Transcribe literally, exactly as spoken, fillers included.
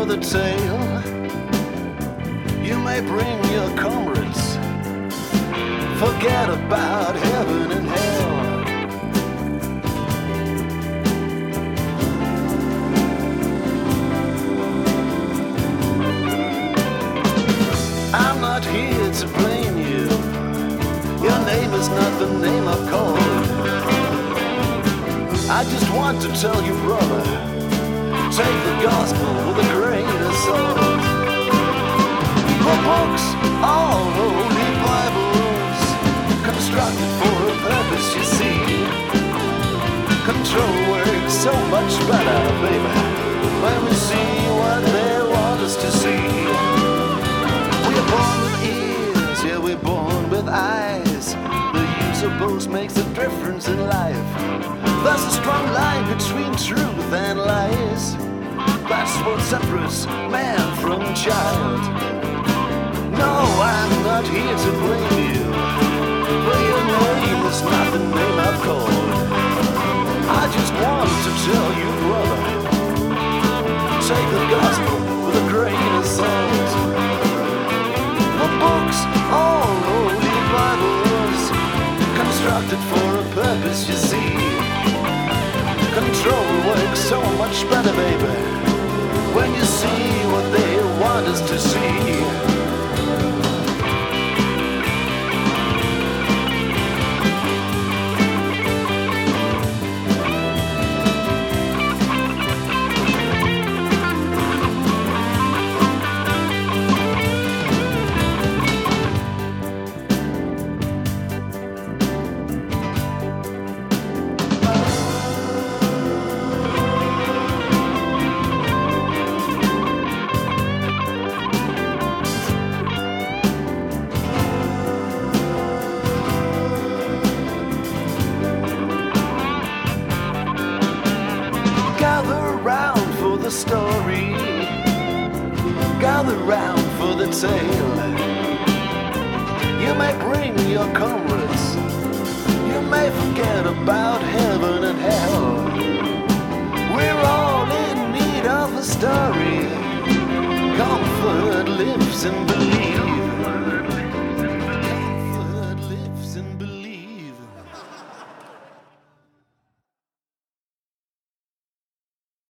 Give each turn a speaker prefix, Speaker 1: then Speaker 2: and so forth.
Speaker 1: for the tale. You may bring your comrades, forget about heaven and hell. I'm not here to blame you. Your name is not the name I've called. I just want to tell you, brother, take the gospel with a grain of salt. The books, all holy Bibles, constructed for a purpose, you see. Control works so much better, baby, when we see what they want us to see. We're born with ears, yeah, we're born with eyes. The use of both makes a difference in life. There's a strong line between truth and lies. That's what separates man from child. No, I'm not here to blame you, but your name is not the name I've called. I just want to tell you, brother, take the gospel with a grain of salt. The books, all holy Bibles, constructed for a purpose, you see. Control works so much better, baby, when you see what they want us to see. Gather round for the story, gather round for the tale. You may bring your comrades, you may forget about heaven and hell. We're all in need of a story. Comfort lives in belief.